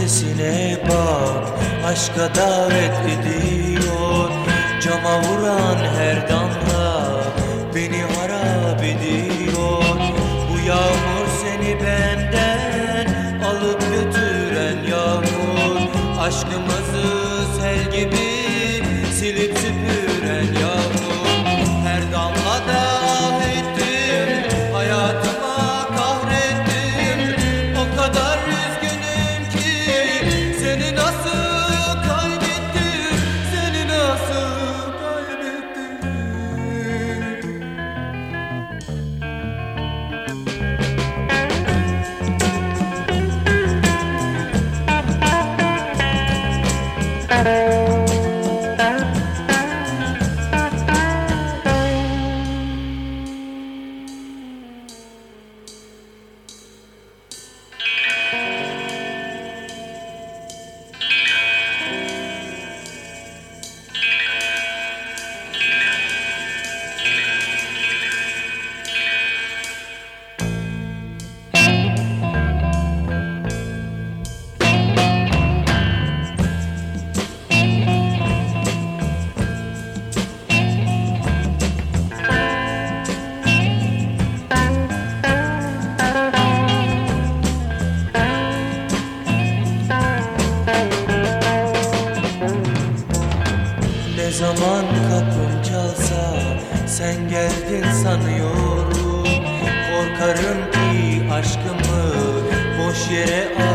sesine bak, aşka davet ediyor. Cama vuran her damla beni harap ediyor. Bu yağmur seni benden alıp götüren yağmur, aşkımızı sel gibi silip süpüren yağmur. Her damlada ah ettim, hayatıma kahrettim. O kadar üzgünüm ki seni nasıl kaybettim, seni nasıl kaybettim. Ne zaman kapım çalsa sen geldin sanıyorum. Korkarım ki aşkımı boş yere